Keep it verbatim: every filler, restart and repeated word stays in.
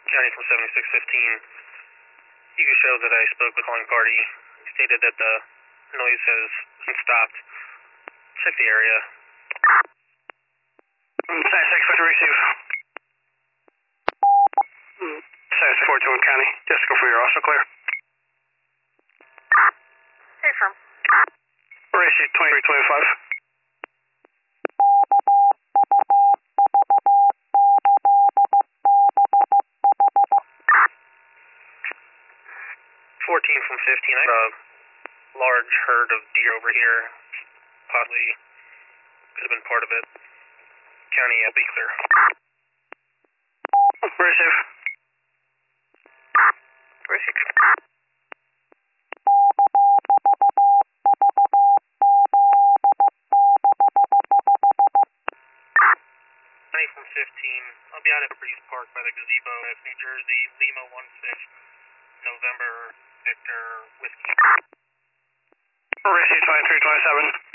County from seventy-six fifteen. You can show that I spoke with calling party. Stated that the noise has stopped. Check the area. seventy-six fifty receive. seventy-six forty-one County. Just go for your also clear. Hey, firm. Receive twenty-three twenty-five. fourteen from fifteen. I have a large herd of deer over here. Possibly could have been part of it. County, I'll be clear. Receive. Receive. County from fifteen. I'll be out at Breeze Park by the gazebo at New Jersey, Lima one six, November, Victor, Whiskey. Receive twenty-three twenty-seven.